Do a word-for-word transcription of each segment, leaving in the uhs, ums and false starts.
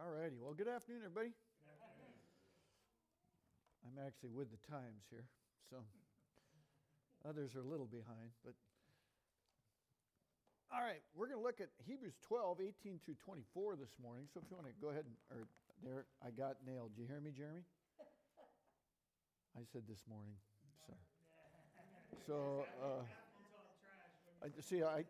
All righty. Well, good afternoon, everybody. Good afternoon. I'm actually with the times here, so others are a little behind. But all right, we're going to look at Hebrews twelve, eighteen through twenty-four this morning. So if you want to go ahead and, or there, I got nailed. Did you hear me, Jeremy? I said this morning. So, so uh, I see. I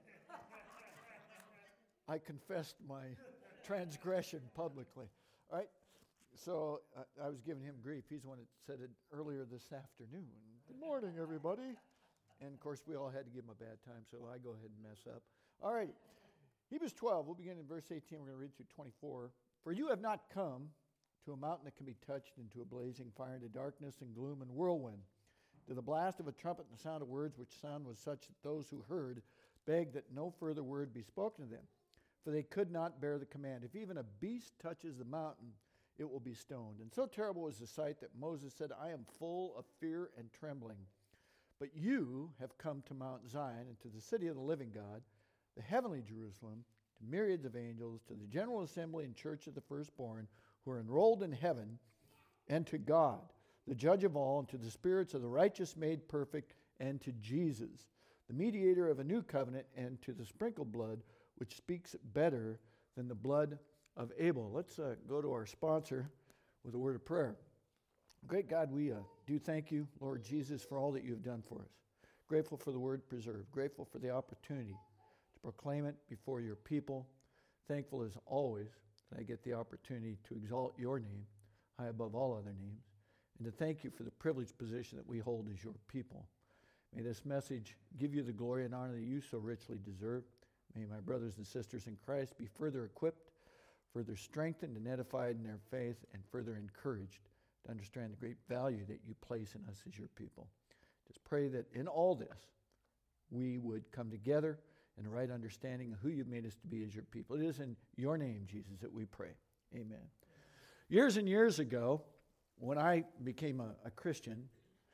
I confessed my transgression publicly. All right. So uh, I was giving him grief. He's the one that said it earlier this afternoon. Good morning, everybody. And of course, we all had to give him a bad time, so I go ahead and mess up. All right. Hebrews twelve, we'll begin in verse eighteen. We're going to read through twenty-four. For you have not come to a mountain that can be touched, into a blazing fire, into darkness and gloom and whirlwind, to the blast of a trumpet and the sound of words, which sound was such that those who heard begged that no further word be spoken to them. For they could not bear the command. If even a beast touches the mountain, it will be stoned. And so terrible was the sight that Moses said, I am full of fear and trembling. But you have come to Mount Zion and to the city of the living God, the heavenly Jerusalem, to myriads of angels, to the general assembly and church of the firstborn who are enrolled in heaven, and to God, the judge of all, and to the spirits of the righteous made perfect, and to Jesus, the mediator of a new covenant, and to the sprinkled blood, which speaks better than the blood of Abel. Let's uh, go to our sponsor with a word of prayer. Great God, we uh, do thank you, Lord Jesus, for all that you have done for us. Grateful for the word preserved. Grateful for the opportunity to proclaim it before your people. Thankful as always that I get the opportunity to exalt your name high above all other names, and to thank you for the privileged position that we hold as your people. May this message give you the glory and honor that you so richly deserve. May my brothers and sisters in Christ be further equipped, further strengthened and edified in their faith, and further encouraged to understand the great value that you place in us as your people. Just pray that in all this, we would come together in a right understanding of who you've made us to be as your people. It is in your name, Jesus, that we pray. Amen. Years and years ago, when I became a, a Christian,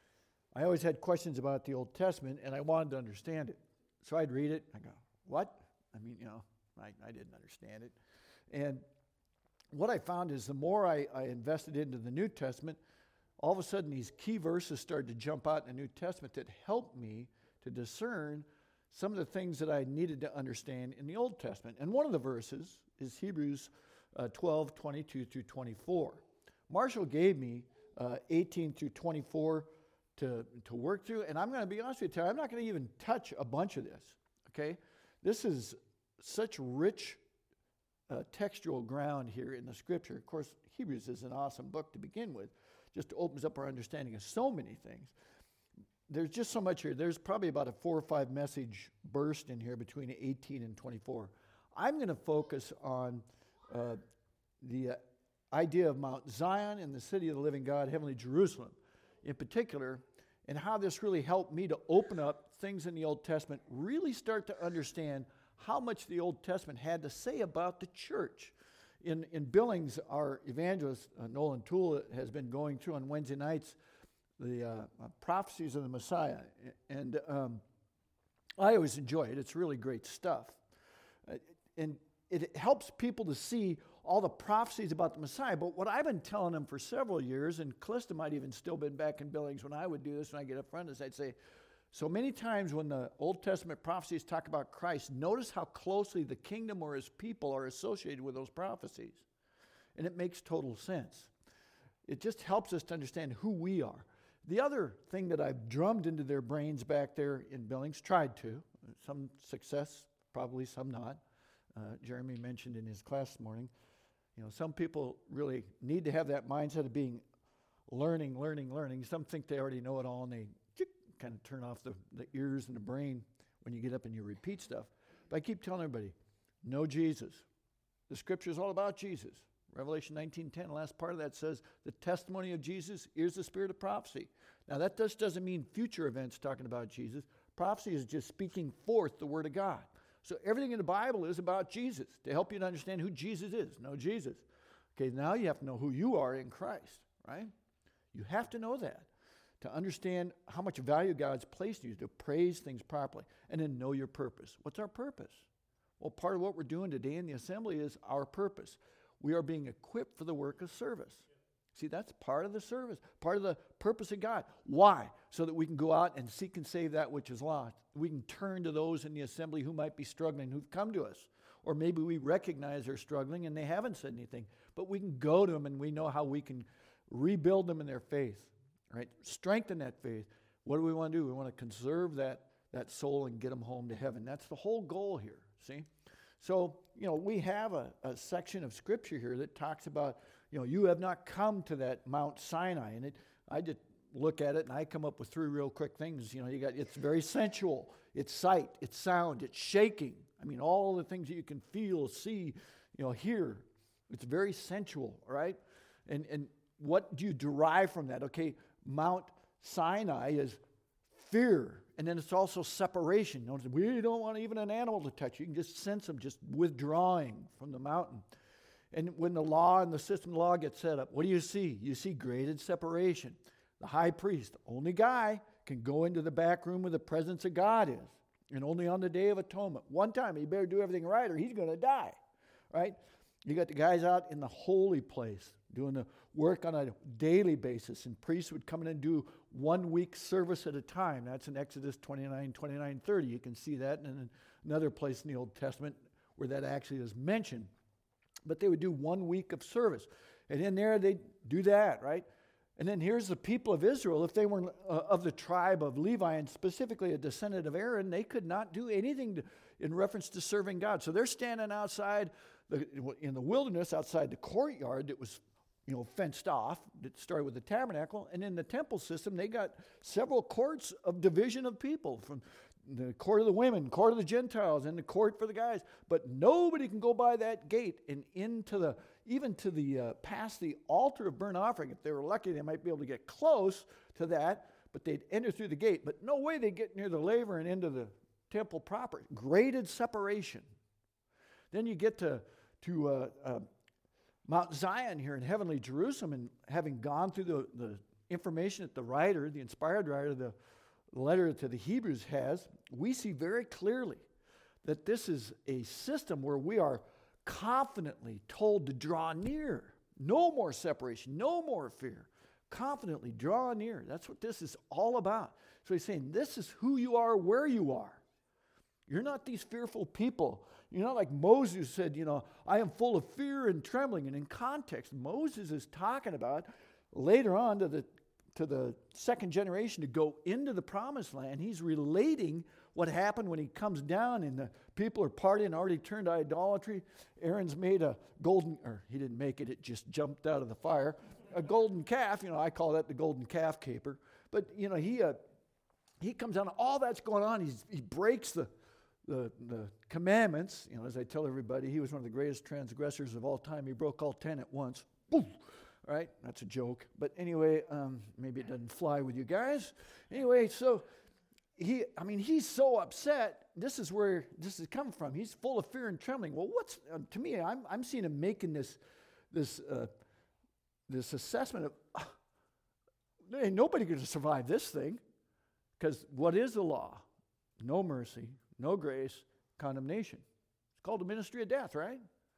I always had questions about the Old Testament, and I wanted to understand it. So I'd read it, I go, what? I mean, you know, I, I didn't understand it. And what I found is the more I, I invested into the New Testament, all of a sudden these key verses started to jump out in the New Testament that helped me to discern some of the things that I needed to understand in the Old Testament. And one of the verses is Hebrews uh, twelve, twenty-two through twenty-four. Marshall gave me uh, eighteen through twenty-four to, to work through, and I'm going to be honest with you, I'm not going to even touch a bunch of this, okay? This is such rich uh, textual ground here in the Scripture. Of course, Hebrews is an awesome book to begin with. Just opens up our understanding of so many things. There's just so much here. There's probably about a four or five message burst in here between eighteen and twenty-four. I'm going to focus on uh, the uh, idea of Mount Zion and the city of the living God, heavenly Jerusalem in particular, and how this really helped me to open up things in the Old Testament, really start to understand how much the Old Testament had to say about the church. In, in Billings, our evangelist, uh, Nolan Toole, has been going through on Wednesday nights the uh, uh, prophecies of the Messiah. And um, I always enjoy it. It's really great stuff. Uh, and it helps people to see all the prophecies about the Messiah. But what I've been telling them for several years, and Callista might even still been back in Billings when I would do this, when I get up front of this, I'd say, so many times when the Old Testament prophecies talk about Christ, notice how closely the kingdom or his people are associated with those prophecies. And it makes total sense. It just helps us to understand who we are. The other thing that I've drummed into their brains back there in Billings, tried to, some success, probably some not. Uh, Jeremy mentioned in his class this morning, you know, some people really need to have that mindset of being learning, learning, learning. Some think they already know it all, and they kind of turn off the, the ears and the brain when you get up and you repeat stuff. But I keep telling everybody, know Jesus. The Scripture is all about Jesus. Revelation nineteen ten, the last part of that says, the testimony of Jesus is the spirit of prophecy. Now that just doesn't mean future events talking about Jesus. Prophecy is just speaking forth the Word of God. So everything in the Bible is about Jesus, to help you to understand who Jesus is. Know Jesus. Okay, now you have to know who you are in Christ, right? You have to know that to understand how much value God's placed in you, to praise things properly, and then know your purpose. What's our purpose? Well, part of what we're doing today in the assembly is our purpose. we are being equipped for the work of service. See, that's part of the service, part of the purpose of God. Why? So that we can go out and seek and save that which is lost. We can turn to those in the assembly who might be struggling, who've come to us. Or maybe we recognize they're struggling and they haven't said anything. But we can go to them and we know how we can rebuild them in their faith, right? Strengthen that faith. What do we want to do? We want to conserve that, that soul and get them home to heaven. That's the whole goal here, see? So, you know, we have a, a section of Scripture here that talks about, you know, you have not come to that Mount Sinai. And it, I just look at it and I come up with three real quick things. You know, you got, it's very sensual. It's sight, it's sound, it's shaking. I mean, all the things that you can feel, see, you know, hear. It's very sensual, right? And and what do you derive from that? Okay, Mount Sinai is fear. And then it's also separation. Notice, we don't want even an animal to touch you. You can just sense them just withdrawing from the mountain. And when the law and the system of law get set up, what do you see? You see graded separation. The high priest, only guy, can go into the back room where the presence of God is. And only on the Day of Atonement. One time, he better do everything right or he's going to die, right? You got the guys out in the holy place doing the work on a daily basis. And priests would come in and do one week service at a time. That's in Exodus twenty-nine, twenty-nine, thirty. You can see that in another place in the Old Testament where that actually is mentioned. But they would do one week of service. And in there, they'd do that, right? And then here's the people of Israel. If they were uh, of the tribe of Levi, and specifically a descendant of Aaron, they could not do anything to, in reference to serving God. So they're standing outside the, in the wilderness, outside the courtyard that was, you know, fenced off. It started with the tabernacle. And in the temple system, they got several courts of division of people, from the court of the women, court of the Gentiles, and the court for the guys. But nobody can go by that gate and into the, even to the, uh, past the altar of burnt offering. If they were lucky, they might be able to get close to that, but they'd enter through the gate. But no way they get near the laver and into the temple proper. Graded separation. Then you get to, to uh, uh, Mount Zion here in heavenly Jerusalem, and having gone through the, the information that the writer, the inspired writer, the letter to the Hebrews has, we see very clearly that this is a system where we are confidently told to draw near. No more separation, no more fear. Confidently draw near. That's what this is all about. So he's saying, this is who you are, where you are. You're not these fearful people. You're not like Moses said, you know, I am full of fear and trembling. And in context, Moses is talking about later on to the to the second generation to go into the promised land. He's relating what happened when he comes down and the people are partying, already turned to idolatry. Aaron's made a golden, or he didn't make it, it just jumped out of the fire. A golden calf, you know, I call that the golden calf caper. But, you know, he uh, he comes down, all that's going on. He's, he breaks the, the, the commandments. You know, as I tell everybody, he was one of the greatest transgressors of all time. He broke all ten at once. Boom! Right? That's a joke. But anyway, um, maybe it doesn't fly with you guys. Anyway, so he, I mean, he's so upset. This is where this is coming from. He's full of fear and trembling. Well, what's, uh, to me, I'm, I'm seeing him making this, this, uh, this assessment of, uh, ain't nobody going to survive this thing. Because what is the law? No mercy, no grace, condemnation. It's called the ministry of death, right?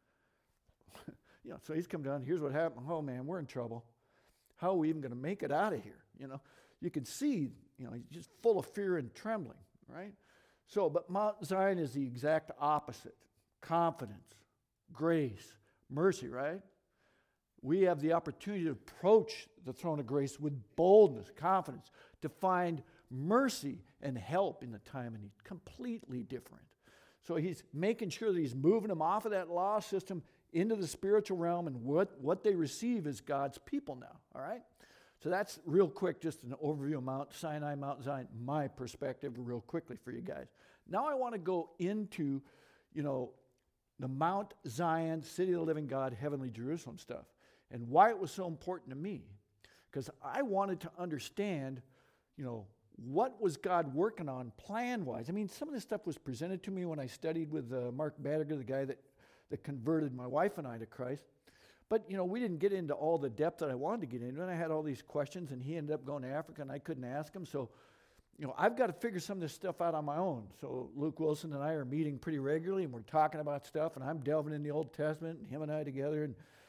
You know, so he's come down, here's what happened. Oh, man, we're in trouble. How are we even going to make it out of here? You know, you can see, you know, he's just full of fear and trembling, right? So, but Mount Zion is the exact opposite. Confidence, grace, mercy, right? We have the opportunity to approach the throne of grace with boldness, confidence, to find mercy and help in the time of need. Completely different. So he's making sure that he's moving them off of that law system into the spiritual realm, and what, what they receive is God's people now, all right? So that's real quick, just an overview of Mount Sinai, Mount Zion, my perspective real quickly for you guys. Now I want to go into, you know, the Mount Zion, City of the Living God, Heavenly Jerusalem stuff, and why it was so important to me. Because I wanted to understand, you know, what was God working on plan-wise? I mean, some of this stuff was presented to me when I studied with uh, Mark Badiger, the guy that that converted my wife and I to Christ. But, you know, we didn't get into all the depth that I wanted to get into, and I had all these questions, and he ended up going to Africa, and I couldn't ask him. So, you know, I've got to figure some of this stuff out on my own. So Luke Wilson and I are meeting pretty regularly, and we're talking about stuff, and I'm delving in the Old Testament, and him and I together, and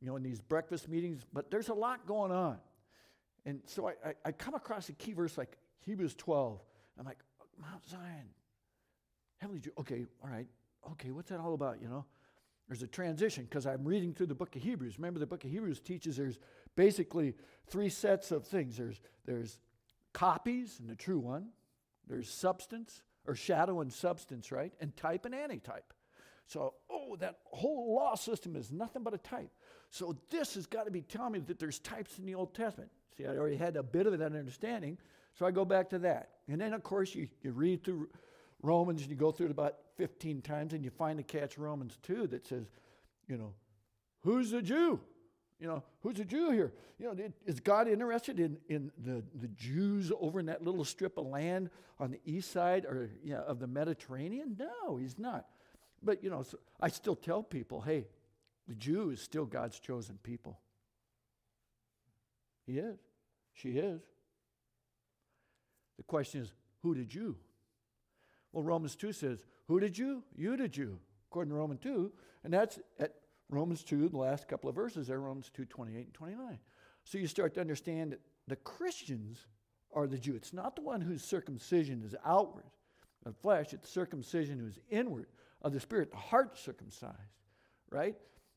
you know, in these breakfast meetings, but there's a lot going on. And so I, I, I come across a key verse like Hebrews twelve. I'm like, Mount Zion, heavenly Jew. Okay, all right. Okay, what's that all about, you know? There's a transition because I'm reading through the book of Hebrews. Remember, the book of Hebrews teaches there's basically three sets of things. There's, there's copies and the true one. There's substance, or shadow and substance, right? And type and antitype. So, oh, that whole law system is nothing but a type. So this has got to be telling me that there's types in the Old Testament. See, I already had a bit of that understanding, so I go back to that. And then, of course, you, you read through Romans, and you go through it about fifteen times, and you find a catch Romans two that says, you know, who's a Jew? You know, who's a Jew here? You know, is God interested in, in the, the Jews over in that little strip of land on the east side or yeah, of the Mediterranean? No, he's not. But, you know, so I still tell people, hey, the Jew is still God's chosen people. He is. She is. The question is, who did you? Well, Romans two says, who did you? You did you, according to Romans two. And that's at Romans two, the last couple of verses there, Romans two, twenty-eight and twenty-nine. So you start to understand that the Christians are the Jew. It's not the one whose circumcision is outward of flesh. It's circumcision who's inward of the spirit, the heart circumcised, right?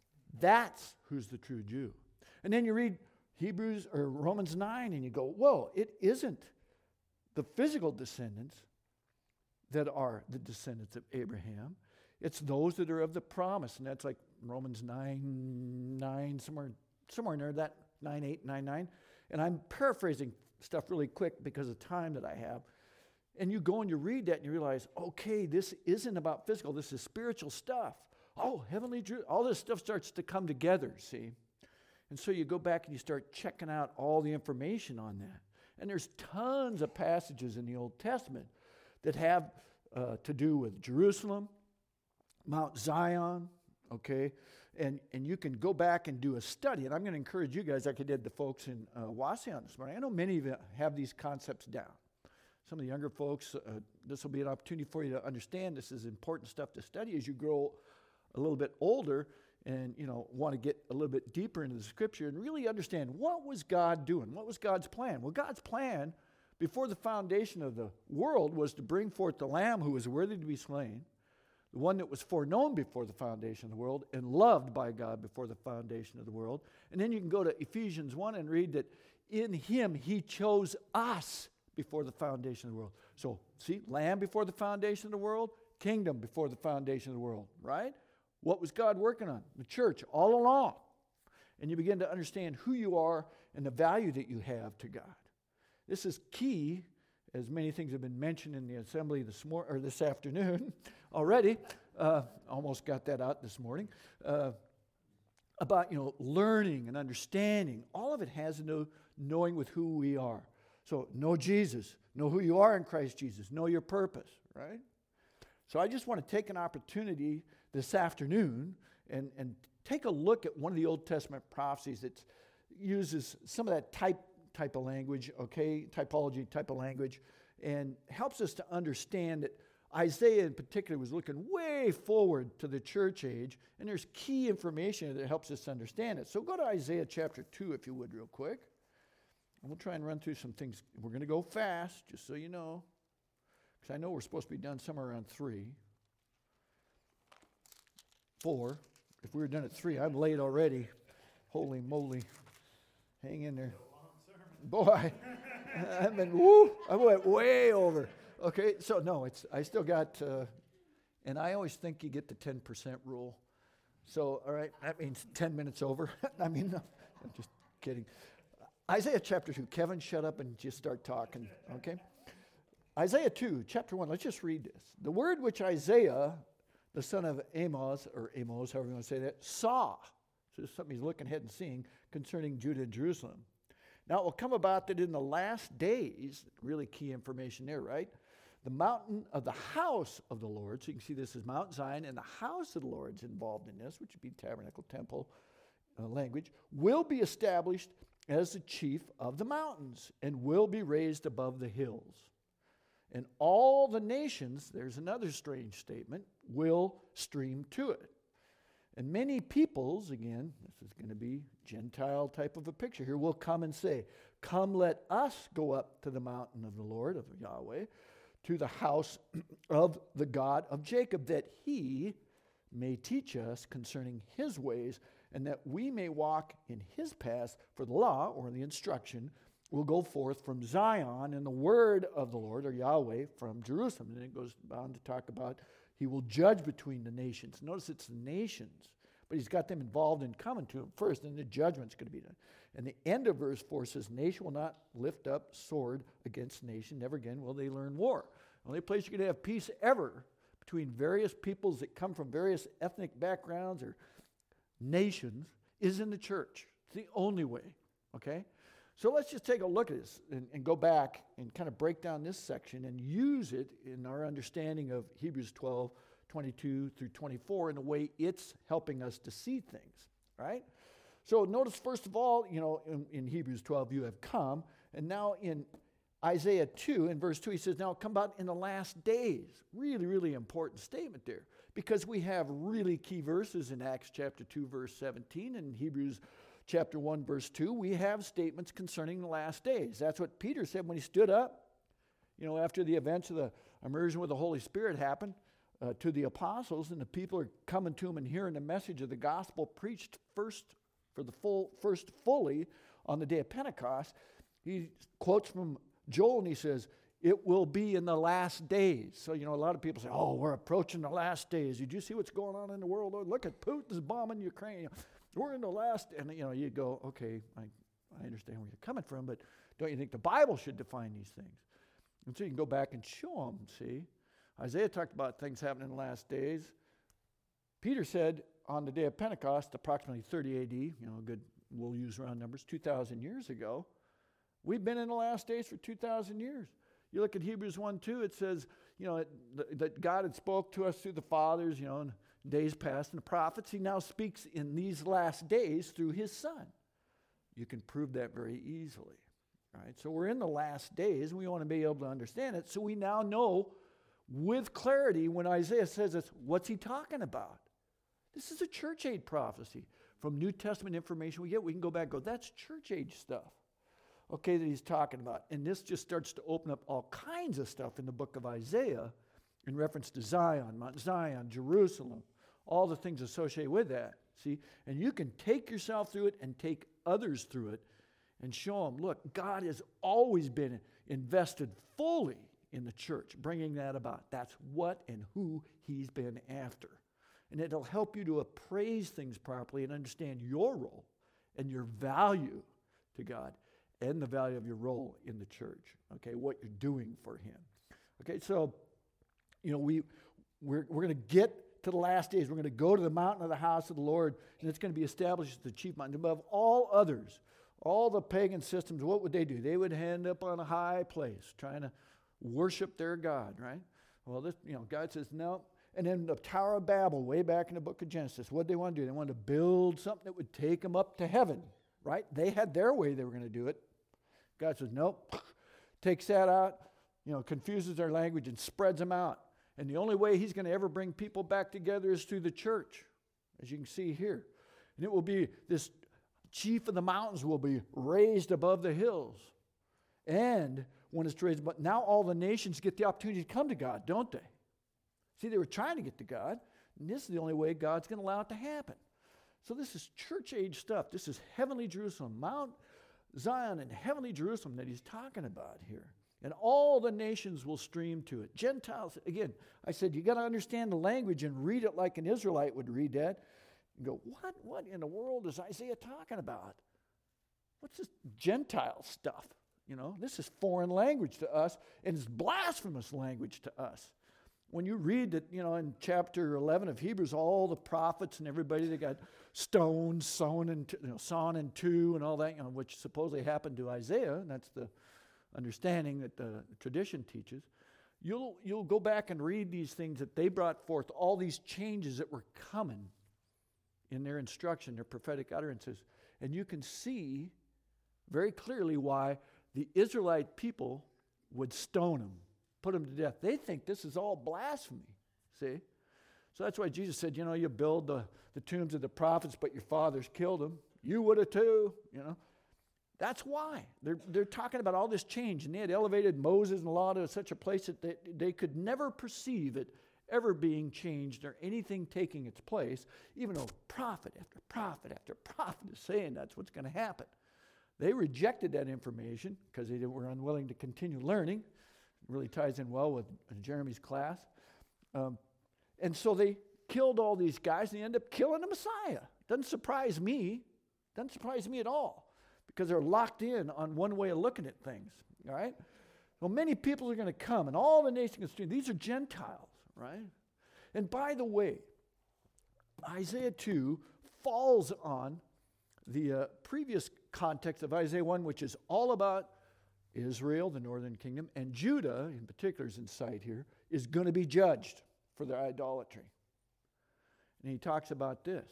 That's who's the true Jew. And then you read Hebrews or Romans nine and you go, whoa, it isn't the physical descendants that are the descendants of Abraham. It's those that are of the promise. And that's like Romans nine, nine, somewhere, somewhere in there, that nine, eight, nine, nine. And I'm paraphrasing stuff really quick because of time that I have. And you go and you read that and you realize, okay, this isn't about physical. This is spiritual stuff. Oh, heavenly Jew. All this stuff starts to come together, see? And so you go back and you start checking out all the information on that. And there's tons of passages in the Old Testament that have uh, to do with Jerusalem, Mount Zion, okay? And and you can go back and do a study. And I'm going to encourage you guys, like I did the folks in uh, Wasion this morning. I know many of you have these concepts down. Some of the younger folks, uh, this will be an opportunity for you to understand this is important stuff to study as you grow a little bit older and, you know, want to get a little bit deeper into the Scripture and really understand what was God doing? What was God's plan? Well, God's plan before the foundation of the world was to bring forth the Lamb who was worthy to be slain, the one that was foreknown before the foundation of the world and loved by God before the foundation of the world. And then you can go to Ephesians one and read that in him he chose us before the foundation of the world. So, see, Lamb before the foundation of the world, kingdom before the foundation of the world, right? What was God working on? The church all along. And you begin to understand who you are and the value that you have to God. This is key, as many things have been mentioned in the assembly this mor- or this afternoon already. Uh, almost got that out this morning. Uh, about, you know, learning and understanding. All of it has to do knowing with who we are. So know Jesus. Know who you are in Christ Jesus. Know your purpose, right? So I just want to take an opportunity this afternoon and, and take a look at one of the Old Testament prophecies that uses some of that type type of language, okay, typology, type of language, and helps us to understand that Isaiah in particular was looking way forward to the church age, and there's key information that helps us understand it. So go to Isaiah chapter two, if you would, real quick. And we'll try and run through some things. We're going to go fast, just so you know, because I know we're supposed to be done somewhere around three. Four. If we were done at three, I'm late already. Holy moly. Hang in there. Boy, I've been, woo, I went way over. Okay, so no, it's I still got, uh, and I always think you get the ten percent rule. So, all right, that means ten minutes over. I mean, no, I'm just kidding. Isaiah chapter two. Kevin, shut up and just start talking, okay? Isaiah two, chapter one, let's just read this. The word which Isaiah, the son of Amos, or Amos, however you want to say that, saw. So this is something he's looking ahead and seeing concerning Judah and Jerusalem. Now, it will come about that in the last days, really key information there, right? The mountain of the house of the Lord, so you can see this is Mount Zion, and the house of the Lord's involved in this, which would be tabernacle, temple uh, language, will be established as the chief of the mountains and will be raised above the hills. And all the nations, there's another strange statement, will stream to it. And many peoples, again, this is going to be Gentile type of a picture here, will come and say, come, let us go up to the mountain of the Lord, of Yahweh, to the house of the God of Jacob, that he may teach us concerning his ways, and that we may walk in his paths. For the law, or the instruction, will go forth from Zion, and the word of the Lord, or Yahweh, from Jerusalem. And then it goes on to talk about he will judge between the nations. Notice it's the nations, but he's got them involved in coming to him first, and the judgment's going to be done. And the end of verse four says, nation will not lift up sword against nation. Never again will they learn war. The only place you're going to have peace ever between various peoples that come from various ethnic backgrounds or nations is in the church. It's the only way, okay? So let's just take a look at this and, and go back and kind of break down this section and use it in our understanding of Hebrews twelve, twenty-two through twenty-four in a way it's helping us to see things, right? So notice, first of all, you know, in, in Hebrews twelve, you have come. And now in Isaiah two, in verse two, he says, now come about in the last days. Really, really important statement there. Because we have really key verses in Acts chapter two, verse seventeen, and Hebrews chapter one, verse two, we have statements concerning the last days. That's what Peter said when he stood up, you know, after the events of the immersion with the Holy Spirit happened uh, to the apostles, and the people are coming to him and hearing the message of the gospel preached first for the full, first fully on the day of Pentecost. He quotes from Joel and he says, it will be in the last days. So, you know, a lot of people say, oh, we're approaching the last days. Did you see what's going on in the world? Oh, look at Putin's bombing Ukraine. We're in the last, and you know, you go, okay, I, I understand where you're coming from, but don't you think the Bible should define these things? And so you can go back and show them, see? Isaiah talked about things happening in the last days. Peter said on the day of Pentecost, approximately thirty A D, you know, good, we'll use round numbers, two thousand years ago. We've been in the last days for two thousand years. You look at Hebrews one two, it says, you know, it, that God had spoke to us through the fathers, you know, and days past, and the prophets. He now speaks in these last days through his son. You can prove that very easily. Right? So we're in the last days, and we want to be able to understand it. So we now know with clarity when Isaiah says this, what's he talking about? This is a church age prophecy. From New Testament information we get, we can go back and go, that's church age stuff. Okay, that he's talking about. And this just starts to open up all kinds of stuff in the book of Isaiah in reference to Zion, Mount Zion, Jerusalem, all the things associated with that. See? And you can take yourself through it and take others through it and show them, look, God has always been invested fully in the church, bringing that about. That's what and who he's been after. And it'll help you to appraise things properly and understand your role and your value to God and the value of your role in the church, okay, what you're doing for him. Okay, so, you know, we, we're, we're going to get to the last days. We're going to go to the mountain of the house of the Lord, and it's going to be established as the chief mountain above all others. All the pagan systems, what would they do? They would end up on a high place trying to worship their God, right? Well, this, you know, God says, no. And then the Tower of Babel, way back in the book of Genesis, what did they want to do? They wanted to build something that would take them up to heaven, right? They had their way they were going to do it. God says, nope. Takes that out, you know, confuses their language and spreads them out. And the only way he's going to ever bring people back together is through the church, as you can see here. And it will be this chief of the mountains will be raised above the hills. And when it's raised, but now all the nations get the opportunity to come to God, don't they? See, they were trying to get to God, and this is the only way God's going to allow it to happen. So this is church age stuff. This is heavenly Jerusalem, Mount Zion and heavenly Jerusalem that he's talking about here. And all the nations will stream to it. Gentiles, again, I said, you got to understand the language and read it like an Israelite would read that. And go, what, what in the world is Isaiah talking about? What's this Gentile stuff? You know, this is foreign language to us, and it's blasphemous language to us. When you read that, you know, in chapter eleven of Hebrews, all the prophets and everybody, they got stones sewn and you know, sawn in two and all that, you know, which supposedly happened to Isaiah, and that's the understanding that the tradition teaches. You'll you'll go back and read these things that they brought forth, all these changes that were coming in their instruction, their prophetic utterances, and you can see very clearly why the Israelite people would stone them, put them to death. They think this is all blasphemy, see? So that's why Jesus said, you know, you build the, the tombs of the prophets, but your fathers killed them. You would have too, you know. That's why. They're, they're talking about all this change, and they had elevated Moses and the law to such a place that they, they could never perceive it ever being changed or anything taking its place, even though prophet after prophet after prophet is saying that's what's going to happen. They rejected that information because they were unwilling to continue learning. It really ties in well with Jeremy's class. Um, and so they killed all these guys, and they ended up killing the Messiah. Doesn't surprise me. Doesn't surprise me at all, because they're locked in on one way of looking at things, all right? Well, many people are going to come, and all the nations, these are Gentiles, right? And by the way, Isaiah two falls on the uh, previous context of Isaiah one, which is all about Israel, the northern kingdom, and Judah, in particular, is in sight here, is going to be judged for their idolatry. And he talks about this.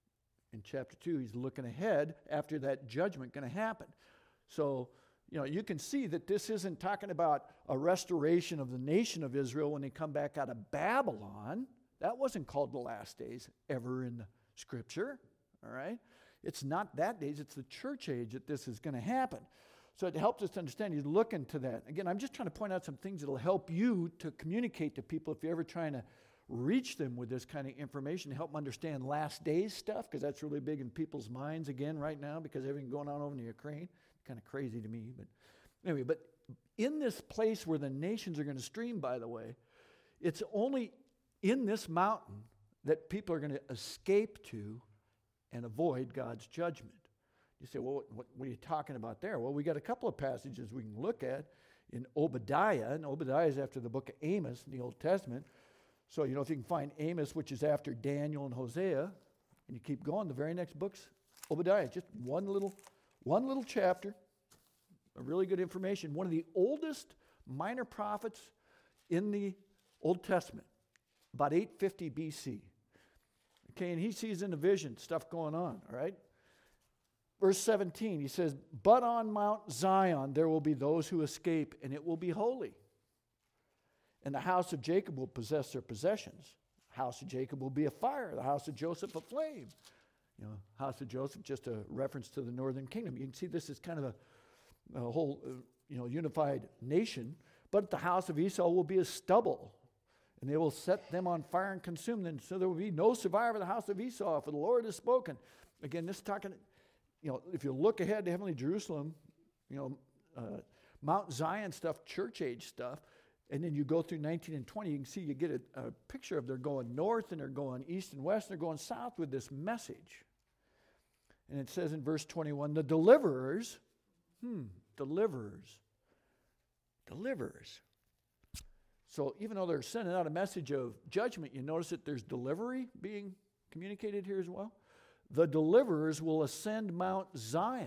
In chapter two, he's looking ahead after that judgment going to happen. So, you know, you can see that this isn't talking about a restoration of the nation of Israel when they come back out of Babylon. That wasn't called the last days ever in the scripture, all right? It's not that days, it's the church age that this is going to happen. So it helps us to understand. He's looking to that. Again, I'm just trying to point out some things that will help you to communicate to people if you're ever trying to reach them with this kind of information, to help them understand last days stuff, because that's really big in people's minds again right now because everything going on over in the Ukraine. Kind of crazy to me, but anyway, but in this place where the nations are going to stream, by the way, it's only in this mountain that people are going to escape to and avoid God's judgment. You say, well, what, what are you talking about there? Well, we got a couple of passages we can look at in Obadiah, and Obadiah is after the book of Amos in the Old Testament. So, you know, if you can find Amos, which is after Daniel and Hosea, and you keep going, the very next book's Obadiah, just one little, one little chapter, a really good information. One of the oldest minor prophets in the Old Testament, about eight fifty B C. Okay, and he sees in the vision stuff going on, all right? Verse seventeen, he says, but on Mount Zion there will be those who escape, and it will be holy. And the house of Jacob will possess their possessions. The house of Jacob will be a fire. The house of Joseph a flame. You know, house of Joseph, just a reference to the northern kingdom. You can see this is kind of a, a whole, uh, you know, unified nation. But the house of Esau will be as stubble, and they will set them on fire and consume them. So there will be no survivor of the house of Esau, for the Lord has spoken. Again, this is talking, you know, if you look ahead to heavenly Jerusalem, you know, uh, Mount Zion stuff, church age stuff, and then you go through nineteen and twenty, you can see you get a, a picture of they're going north and they're going east and west, and they're going south with this message. And it says in verse twenty-one, the deliverers, hmm, deliverers, deliverers. So even though they're sending out a message of judgment, you notice that there's delivery being communicated here as well. The deliverers will ascend Mount Zion.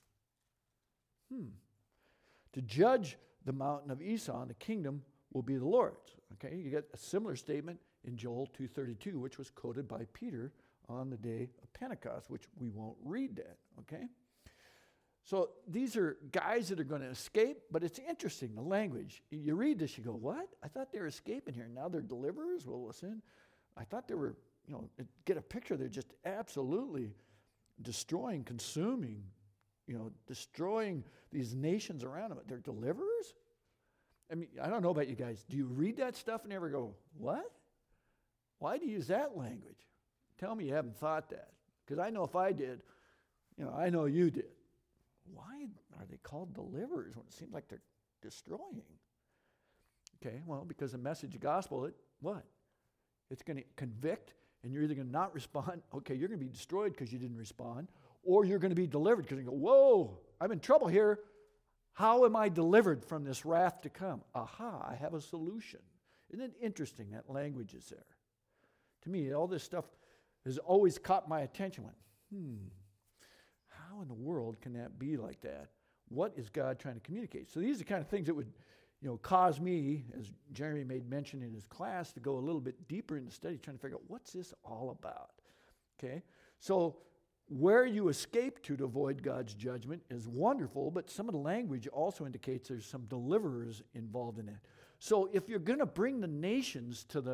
Hmm. To judge the mountain of Esau, and the kingdom will be the Lord's. Okay, you get a similar statement in Joel two thirty-two, which was quoted by Peter on the day of Pentecost, which we won't read that, okay? So these are guys that are going to escape, but it's interesting, the language. You read this, you go, what? I thought they were escaping here. Now they're deliverers? Well, listen, I thought they were, you know, get a picture. They're just absolutely destroying, consuming, you know, destroying these nations around them. They're deliverers? I mean, I don't know about you guys. Do you read that stuff and ever go, what? Why do you use that language? Tell me you haven't thought that. Because I know if I did, you know, I know you did. Why are they called deliverers when it seems like they're destroying? Okay, well, because the message of gospel, it what? It's going to convict, and you're either going to not respond. Okay, you're going to be destroyed because you didn't respond, or you're going to be delivered because you go, whoa, I'm in trouble here. How am I delivered from this wrath to come? Aha, I have a solution. Isn't it interesting that language is there? To me, all this stuff has always caught my attention. Went, hmm, how in the world can that be like that? What is God trying to communicate? So these are the kind of things that would, you know, cause me, as Jeremy made mention in his class, to go a little bit deeper into study, trying to figure out what's this all about. Okay, so where you escape to to avoid God's judgment is wonderful, but some of the language also indicates there's some deliverers involved in it. So if you're going to bring the nations to the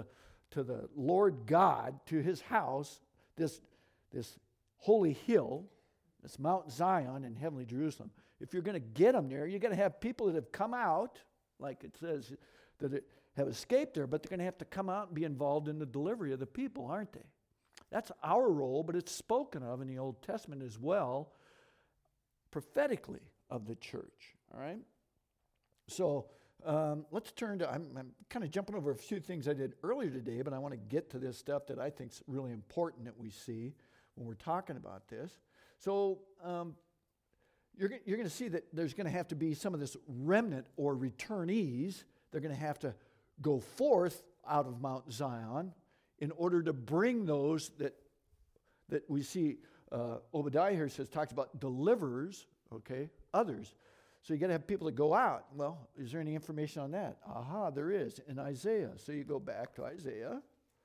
to the Lord God, to his house, this, this holy hill, this Mount Zion in heavenly Jerusalem. If you're going to get them there, you're going to have people that have come out, like it says, that it, have escaped there, but they're going to have to come out and be involved in the delivery of the people, aren't they? That's our role, but it's spoken of in the Old Testament as well, prophetically of the church, all right? So um, let's turn to, I'm, I'm kind of jumping over a few things I did earlier today, but I want to get to this stuff that I think is really important that we see when we're talking about this. So um, you're, you're going to see that there's going to have to be some of this remnant or returnees. They're going to have to go forth out of Mount Zion in order to bring those that that we see. Uh, Obadiah here says, talks about deliverers, okay, others. So you got to have people that go out. Well, is there any information on that? Aha, there is in Isaiah. So you go back to Isaiah.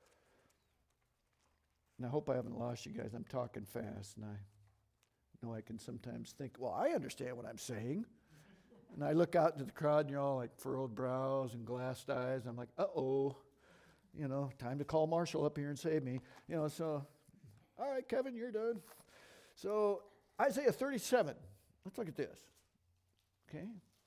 And I hope I haven't lost you guys. I'm talking fast, and I know I can sometimes think, well, I understand what I'm saying. And I look out into the crowd, and you're all like furrowed brows and glassed eyes. I'm like, uh-oh, you know, time to call Marshall up here and save me. You know, so, all right, Kevin, you're done. So Isaiah thirty-seven. Let's look at this. Okay.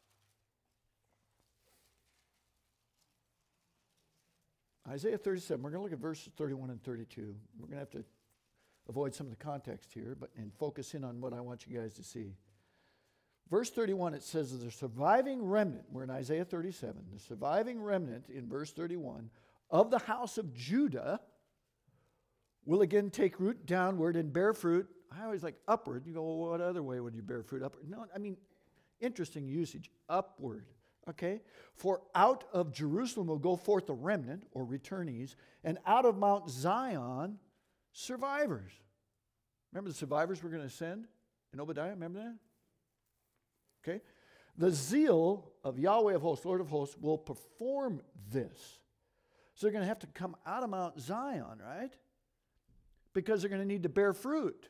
Isaiah thirty-seven. We're going to look at verses thirty-one and thirty-two. We're going to have to avoid some of the context here, but and focus in on what I want you guys to see. Verse thirty-one, it says, the surviving remnant, we're in Isaiah thirty-seven, the surviving remnant in verse thirty-one of the house of Judah will again take root downward and bear fruit. I always like upward. You go, well, what other way would you bear fruit? Upward? No, I mean, interesting usage, upward, okay? For out of Jerusalem will go forth the remnant, or returnees, and out of Mount Zion, survivors. Remember the survivors we're going to send in Obadiah? Remember that? Okay? The zeal of Yahweh of hosts, Lord of hosts, will perform this. So they're going to have to come out of Mount Zion, right? Because they're going to need to bear fruit.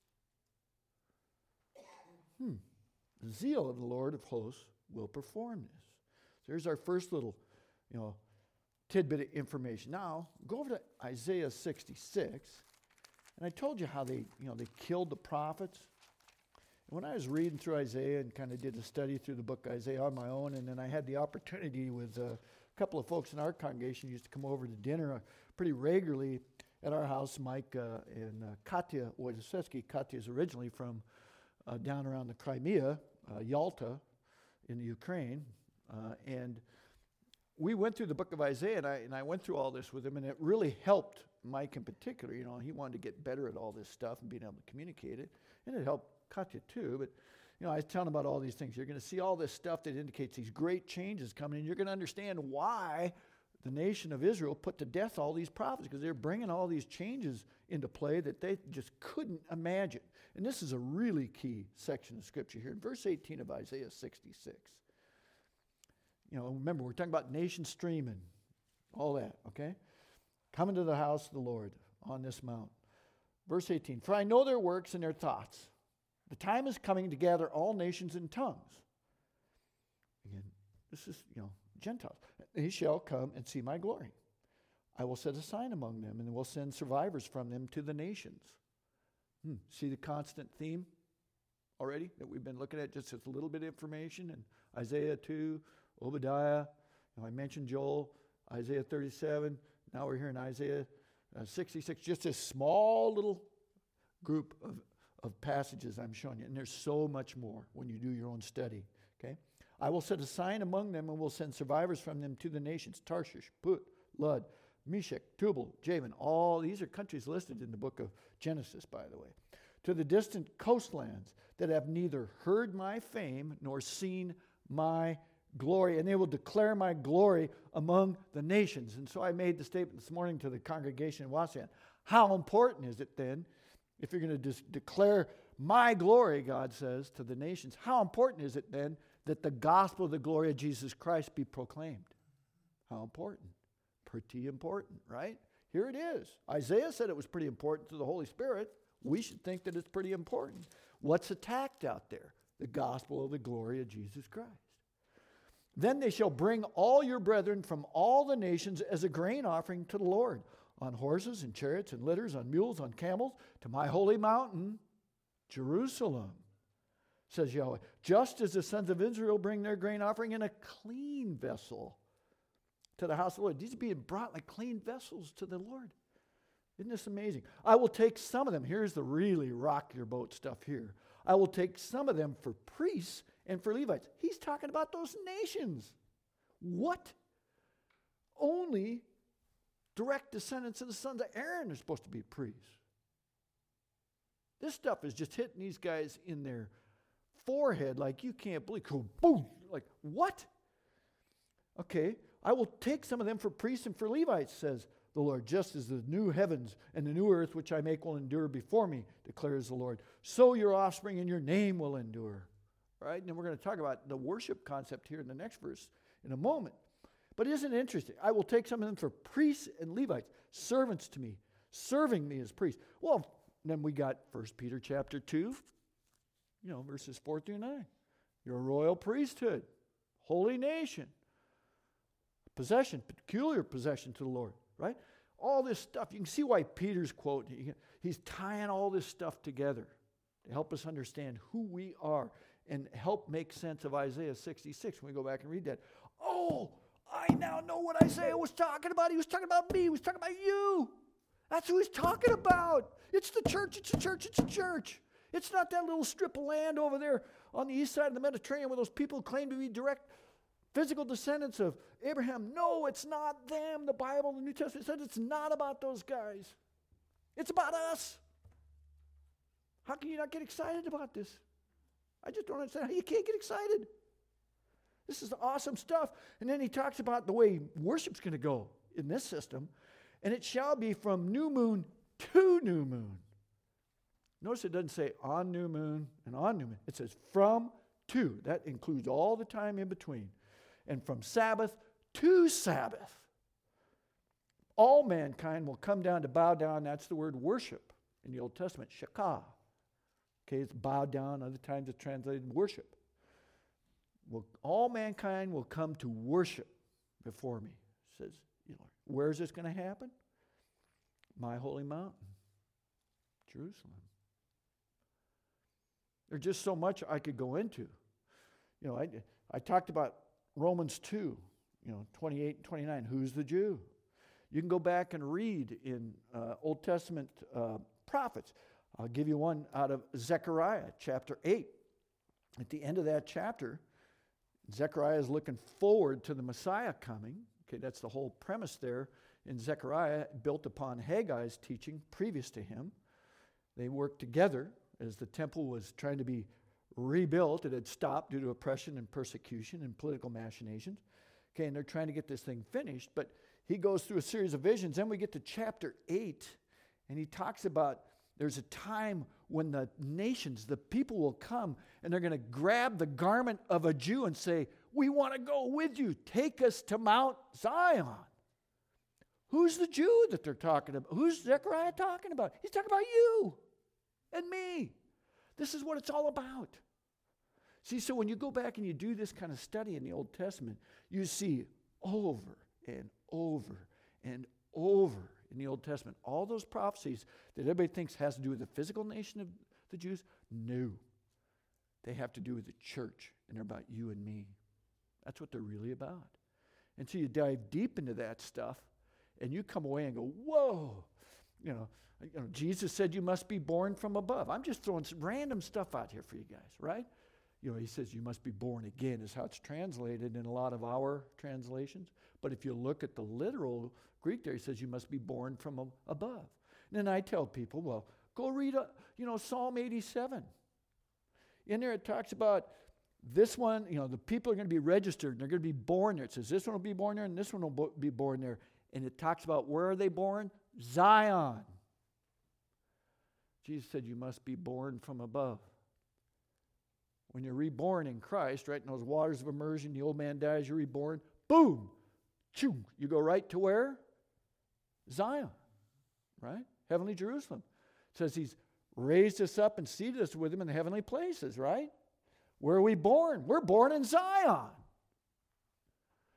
Hmm. The zeal of the Lord of hosts will perform this. So here's our first little, you know, tidbit of information. Now, go over to Isaiah sixty-six. And I told you how they, you know, they killed the prophets. And when I was reading through Isaiah and kind of did a study through the book Isaiah on my own, and then I had the opportunity with a couple of folks in our congregation who used to come over to dinner uh, pretty regularly at our house. Mike uh, and uh, Katya Wojciechowski. Katya is originally from uh, down around the Crimea, uh, Yalta, in the Ukraine. Uh, and we went through the book of Isaiah, and I, and I went through all this with him, and it really helped Mike in particular. You know, he wanted to get better at all this stuff and being able to communicate it. And it helped Katya too. But, you know, I was telling him about all these things. You're going to see all this stuff that indicates these great changes coming, and you're going to understand why the nation of Israel put to death all these prophets, because they're bringing all these changes into play that they just couldn't imagine. And this is a really key section of Scripture here. In verse eighteen of Isaiah sixty-six. You know, remember, we're talking about nation streaming, all that, okay? Coming to the house of the Lord on this mount. Verse eighteen, for I know their works and their thoughts. The time is coming to gather all nations and tongues. Again, this is, you know, Gentiles. They shall come and see my glory. I will set a sign among them, and will send survivors from them to the nations. Hmm. See the constant theme already that we've been looking at, just as a little bit of information in Isaiah two, Obadiah. You know, I mentioned Joel, Isaiah thirty-seven. Now we're here in Isaiah uh, sixty-six. Just a small little group of, of passages I'm showing you. And there's so much more when you do your own study. Okay? I will set a sign among them, and will send survivors from them to the nations. Tarshish, Put, Lud, Meshech, Tubal, Javan. All these are countries listed in the book of Genesis, by the way. To the distant coastlands that have neither heard my fame nor seen my glory, and they will declare my glory among the nations. And so I made the statement this morning to the congregation in Wasan. How important is it then, if you're going to dis- declare my glory, God says, to the nations, how important is it then that the gospel of the glory of Jesus Christ be proclaimed? How important? Pretty important, right? Here it is. Isaiah said it was pretty important to the Holy Spirit. We should think that it's pretty important. What's attacked out there? The gospel of the glory of Jesus Christ. Then they shall bring all your brethren from all the nations as a grain offering to the Lord, on horses and chariots and litters, on mules, on camels, to my holy mountain, Jerusalem, says Yahweh. Just as the sons of Israel bring their grain offering in a clean vessel to the house of the Lord. These are being brought like clean vessels to the Lord. Isn't this amazing? I will take some of them. Here's the really rock your boat stuff here. I will take some of them for priests and for Levites. He's talking about those nations. What? Only direct descendants of the sons of Aaron are supposed to be priests. This stuff is just hitting these guys in their forehead like you can't believe. Boom! Like, what? Okay, I will take some of them for priests and for Levites, says the Lord, just as the new heavens and the new earth which I make will endure before me, declares the Lord. So your offspring and your name will endure. Right? And then we're going to talk about the worship concept here in the next verse in a moment. But isn't it interesting? I will take some of them for priests and Levites, servants to me, serving me as priests. Well, then we got First Peter chapter two, you know, verses four through nine. You're a royal priesthood, holy nation, possession, peculiar possession to the Lord, right? All this stuff. You can see why Peter's quote, he, he's tying all this stuff together to help us understand who we are and help make sense of Isaiah sixty-six when we go back and read that. Oh, I now know what Isaiah was talking about. He was talking about me. He was talking about you. That's who he's talking about. It's the church. It's the church. It's the church. It's not that little strip of land over there on the east side of the Mediterranean where those people claim to be direct physical descendants of Abraham. No, it's not them. The Bible, the New Testament says it's not about those guys. It's about us. How can you not get excited about this? I just don't understand how you can't get excited. This is awesome stuff. And then he talks about the way worship's going to go in this system. And it shall be from new moon to new moon. Notice it doesn't say on new moon and on new moon. It says from to. That includes all the time in between. And from Sabbath to Sabbath. All mankind will come down to bow down. That's the word worship in the Old Testament. Shakah. Okay, it's bow down. Other times it's translated worship. Well, all mankind will come to worship before me, says the Lord. Where is this going to happen? My holy mountain, Jerusalem. There's just so much I could go into. You know, I, I talked about Romans two, you know, twenty-eight and twenty-nine. Who's the Jew? You can go back and read in uh, Old Testament uh, prophets. I'll give you one out of Zechariah chapter eight. At the end of that chapter, Zechariah is looking forward to the Messiah coming. Okay, that's the whole premise there in Zechariah, built upon Haggai's teaching previous to him. They worked together as the temple was trying to be rebuilt. It had stopped due to oppression and persecution and political machinations. Okay, and they're trying to get this thing finished, but he goes through a series of visions. Then we get to chapter eight, and he talks about there's a time when the nations, the people will come, and they're going to grab the garment of a Jew and say, we want to go with you. Take us to Mount Zion. Who's the Jew that they're talking about? Who's Zechariah talking about? He's talking about you and me. This is what it's all about. See, so when you go back and you do this kind of study in the Old Testament, you see over and over and over in the Old Testament, all those prophecies that everybody thinks has to do with the physical nation of the Jews, no. They have to do with the church, and they're about you and me. That's what they're really about. And so you dive deep into that stuff, and you come away and go, whoa. You know, you know, Jesus said you must be born from above. I'm just throwing some random stuff out here for you guys, right? You know, he says you must be born again is how it's translated in a lot of our translations. But if you look at the literal Greek there, he says you must be born from a- above. And then I tell people, well, go read, a, you know, Psalm eighty-seven. In there it talks about this one, you know, the people are going to be registered, and they're going to be born there. It says this one will be born there, and this one will bo- be born there. And it talks about where are they born? Zion. Jesus said you must be born from above. When you're reborn in Christ, right in those waters of immersion, the old man dies, you're reborn, boom, choo, you go right to where? Zion, right? Heavenly Jerusalem. It says he's raised us up and seated us with him in the heavenly places, right? Where are we born? We're born in Zion.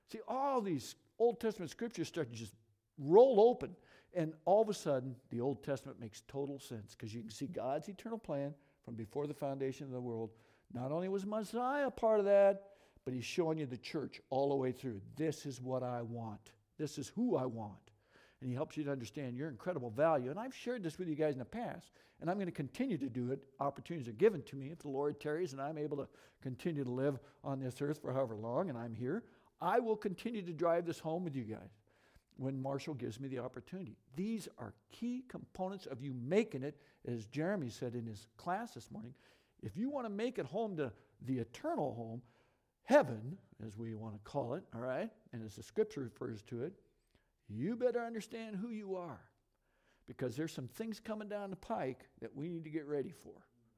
See, all these Old Testament scriptures start to just roll open. And all of a sudden, the Old Testament makes total sense because you can see God's eternal plan from before the foundation of the world. Not only was Messiah part of that, but he's showing you the church all the way through. This is what I want. This is who I want. And he helps you to understand your incredible value. And I've shared this with you guys in the past, and I'm going to continue to do it. Opportunities are given to me if the Lord tarries and I'm able to continue to live on this earth for however long, and I'm here. I will continue to drive this home with you guys when Marshall gives me the opportunity. These are key components of you making it, as Jeremy said in his class this morning. If you want to make it home to the eternal home, heaven, as we want to call it, all right, and as the scripture refers to it, you better understand who you are, because there's some things coming down the pike that we need to get ready for.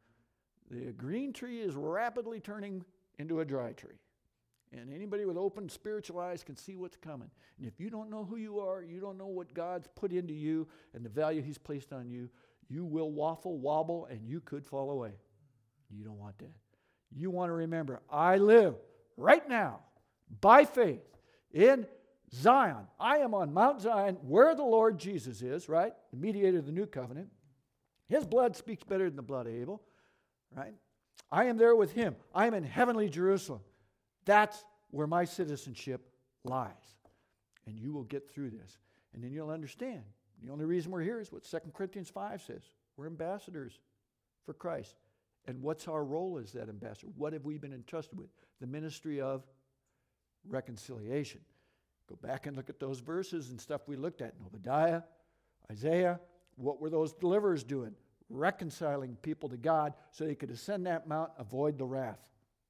The green tree is rapidly turning into a dry tree. And anybody with open spiritual eyes can see what's coming. And if you don't know who you are, you don't know what God's put into you and the value he's placed on you, you will waffle, wobble, and you could fall away. You don't want that. You want to remember, I live right now by faith in Zion. I am on Mount Zion where the Lord Jesus is, right? The mediator of the new covenant. His blood speaks better than the blood of Abel, right? I am there with him. I am in heavenly Jerusalem. That's where my citizenship lies. And you will get through this. And then you'll understand. The only reason we're here is what Second Corinthians five says. We're ambassadors for Christ. And what's our role as that ambassador? What have we been entrusted with? The ministry of reconciliation. Go back and look at those verses and stuff we looked at. Obadiah, Isaiah. What were those deliverers doing? Reconciling people to God so they could ascend that mount, avoid the wrath.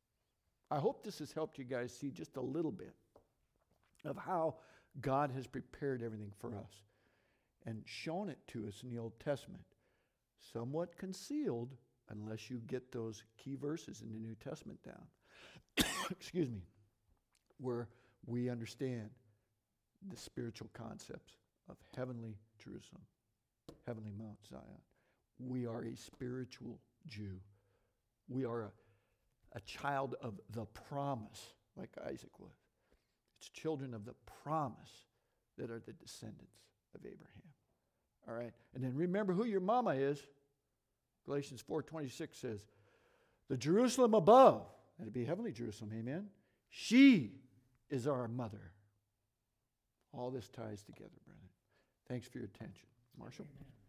I hope this has helped you guys see just a little bit of how God has prepared everything for us and shown it to us in the Old Testament. Somewhat concealed unless you get those key verses in the New Testament down. Excuse me. Where we understand the spiritual concepts of heavenly Jerusalem, heavenly Mount Zion. We are a spiritual Jew. We are a A child of the promise, like Isaac was. It's children of the promise that are the descendants of Abraham. All right? And then remember who your mama is. Galatians four twenty-six says, the Jerusalem above, that'd be heavenly Jerusalem, amen? She is our mother. All this ties together, brethren. Thanks for your attention. Marshall? Amen.